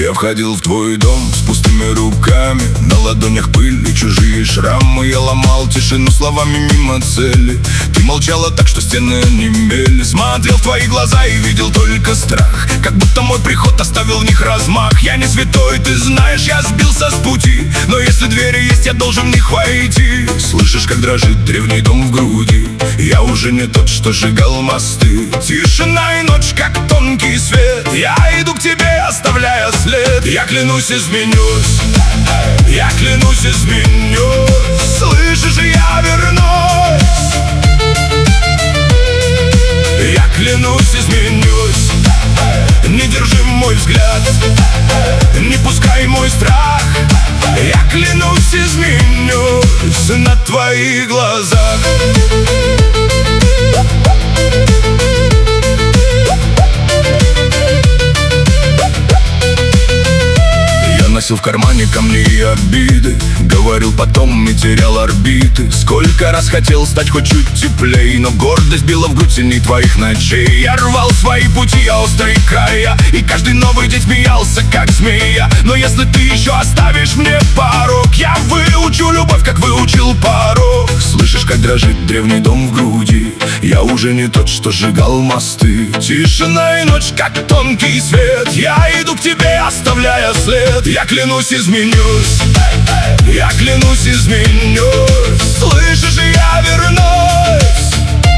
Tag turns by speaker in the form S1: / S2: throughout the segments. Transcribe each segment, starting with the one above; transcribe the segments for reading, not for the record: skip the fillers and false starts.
S1: Я входил в твой дом с пустыми руками, на ладонях пыль и чужие шрамы. Я ломал тишину словами мимо цели. Ты молчала так, что стены онемели. Смотрел в твои глаза и видел только страх, как будто мой приход оставил в них размах. Я не святой, ты знаешь, я сбился с пути, но если двери есть, я должен в них войти. Слышишь, как дрожит древний дом в груди? Я уже не тот, что сжигал мосты. Тишина и ночь, как тонкий свет. Я иду к тебе, оставляя след. Я клянусь, изменюсь. Я клянусь, изменюсь. Слышишь, я вернусь. Я клянусь, изменюсь. Не держи мой взгляд, не пускай мой страх. Я клянусь, изменюсь на твоих глазах. Носил в кармане камни и обиды, говорил потом и терял орбиты. Сколько раз хотел стать хоть чуть теплей, но гордость била в грудь сильней твоих ночей. Я рвал свои пути, а острые края, и каждый новый день смеялся, как змея. Но если ты еще оставишь мне порог, я выучу любовь, как выучил порог. Слышишь, как дрожит древний дом в груди? Я уже не тот, что сжигал мосты. Тишина и ночь, как тонкий свет. Я иду к тебе, оставляя след. Я клянусь, изменюсь. Я клянусь, изменюсь. Слышишь, я вернусь.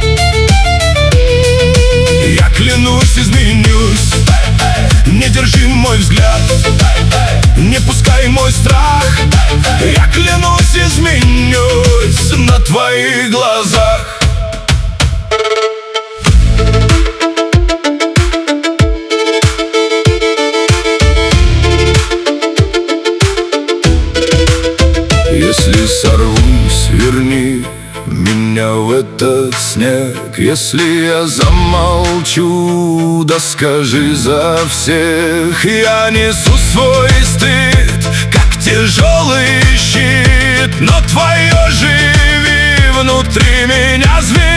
S1: Я клянусь, изменюсь. Не держи мой взгляд, не пускай мой страх. Я клянусь, изменюсь на твоих глазах. Если сорвусь, верни меня в этот снег. Если я замолчу, да скажи за всех. Я несу свой стыд, как тяжелый щит, но твое живи внутри меня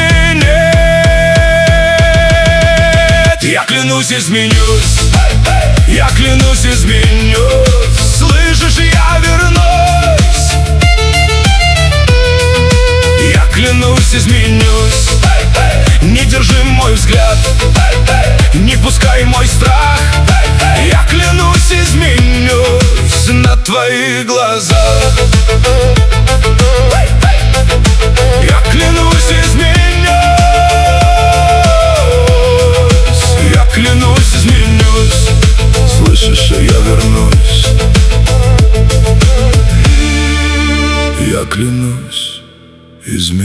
S1: звенит. Я клянусь, изменюсь. Я клянусь, изменюсь. Слышишь, я вернусь. Я клянусь, изменюсь. Не держи мой взгляд, не пускай мой страх. Я клянусь, изменюсь на твоих глазах. Я клянусь, изменюсь. Я клянусь, изменюсь. Слышишь, я вернусь. Я клянусь, изменюсь.